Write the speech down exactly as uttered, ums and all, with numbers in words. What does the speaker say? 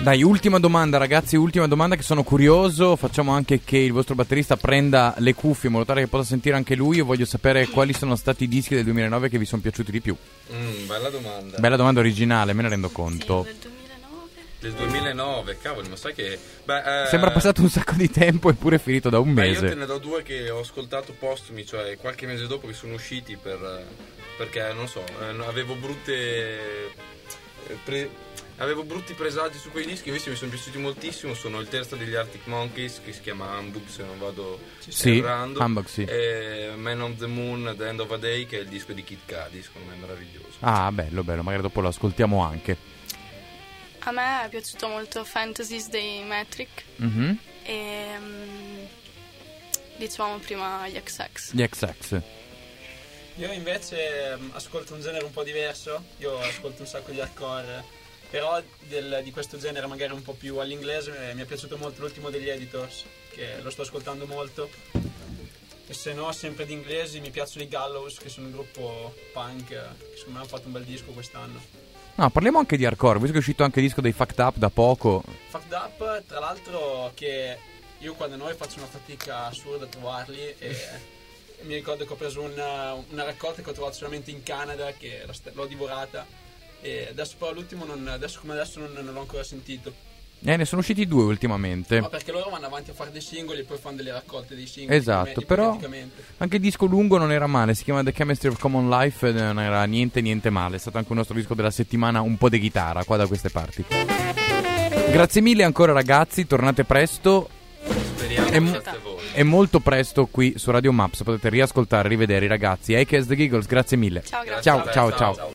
Dai, ultima domanda ragazzi, ultima domanda che sono curioso. Facciamo anche che il vostro batterista prenda le cuffie in modo tale che possa sentire anche lui. Io voglio sapere quali sono stati i dischi del duemilanove che vi sono piaciuti di più. Mm, bella domanda. Bella domanda originale, me ne rendo conto. Sì, del duemilanove. Del duemilanove, cavolo, ma sai che... Beh, eh, Sembra passato un sacco di tempo eppure è finito da un beh, mese. io te ne do due che ho ascoltato postumi, cioè qualche mese dopo che sono usciti per... Perché, non so, eh, avevo brutte... eh, Pre- avevo brutti presagi su quei dischi, invece mi sono piaciuti moltissimo. Sono il terzo degli Arctic Monkeys, che si chiama Humbug, se non vado Sì, errando. Humbug, sì. E Man on the Moon, The End of a Day, che è il disco di Kid Cudi, secondo me è meraviglioso. Ah, bello, bello, magari dopo lo ascoltiamo anche. A me è piaciuto molto Fantasies dei Metric Mhm. e mm, dicevamo prima gli X X. Gli X X. Io invece mh, ascolto un genere un po' diverso. Io ascolto un sacco di hardcore, però del, di questo genere magari un po' più all'inglese. eh, Mi è piaciuto molto l'ultimo degli Editors, che lo sto ascoltando molto. E se no, sempre di inglesi, mi piacciono i Gallows, che sono un gruppo punk, eh, che secondo me hanno fatto un bel disco quest'anno. No, parliamo anche di hardcore, visto che è uscito anche il disco dei Fucked Up da poco. Fucked Up, tra l'altro, che io qua da noi faccio una fatica assurda a trovarli, e mi ricordo che ho preso una, una raccolta che ho trovato solamente in Canada, che la st- l'ho divorata, e adesso però l'ultimo non, adesso come adesso non, non l'ho ancora sentito. Eh, ne sono usciti due ultimamente. Ma perché loro vanno avanti a fare dei singoli e poi fanno delle raccolte dei singoli. Esatto, ipotet- però ipoteticamente. anche il disco lungo non era male, si chiama The Chemistry of Common Life, e non era niente niente male. È stato anche un nostro disco della settimana, un po' di chitarra qua da queste parti. Grazie mille ancora ragazzi, tornate presto. Speriamo E mo- che siate voi. E molto presto qui su Radio Maps potete riascoltare, rivedere i ragazzi. Ike as the Giggles, grazie mille. Ciao, grazie. Ciao, ciao, ciao.